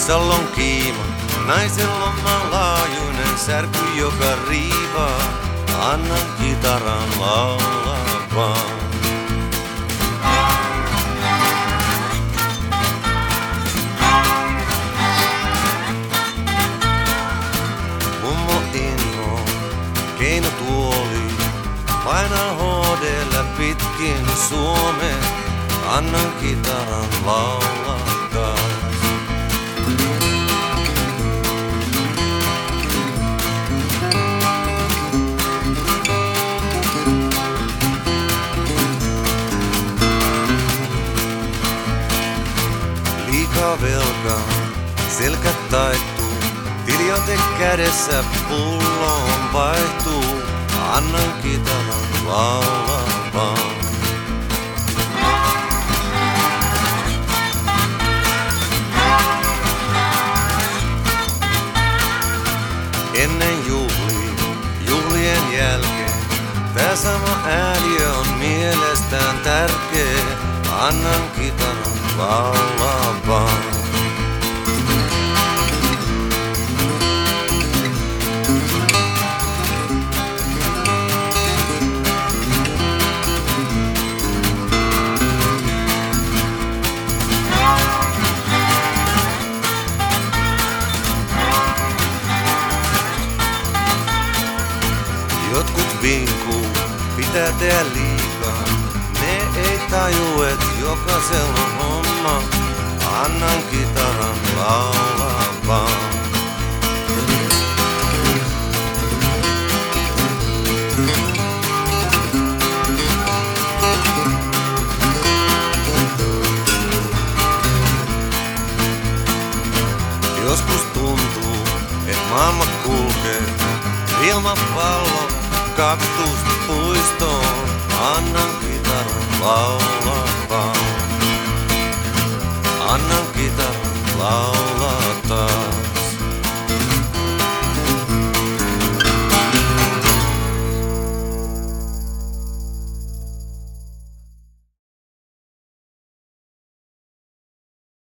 Poissalla on kiima, naisella on maanlaajuinen särky, joka riivaa. Annan kitaran laulaa vaan. Mummo innoo, keinotuoli, painaa hoodella pitkin Suomeen. Annan kitaran laulaa taas. Liikaa velkaa, selkät taittuu, tiljote kädessä pulloon vaihtuu. Annan kitaran laulaa vaan. Ennen juhlien jälkeen, tää sama ääni on mielestään tärkeä. Annan kitaran laulaa vaan. Jotkut vinkuu, pitää tehdä liikaa. Ne ei taju, et jokaisella on homma. Annan kitaran laulaa vaan. Joskus tuntuu, et maailma kulkee ilman palloa kaktuspuistoon. Annan kitaran laulaa vaan. Annan kitaran laulaa.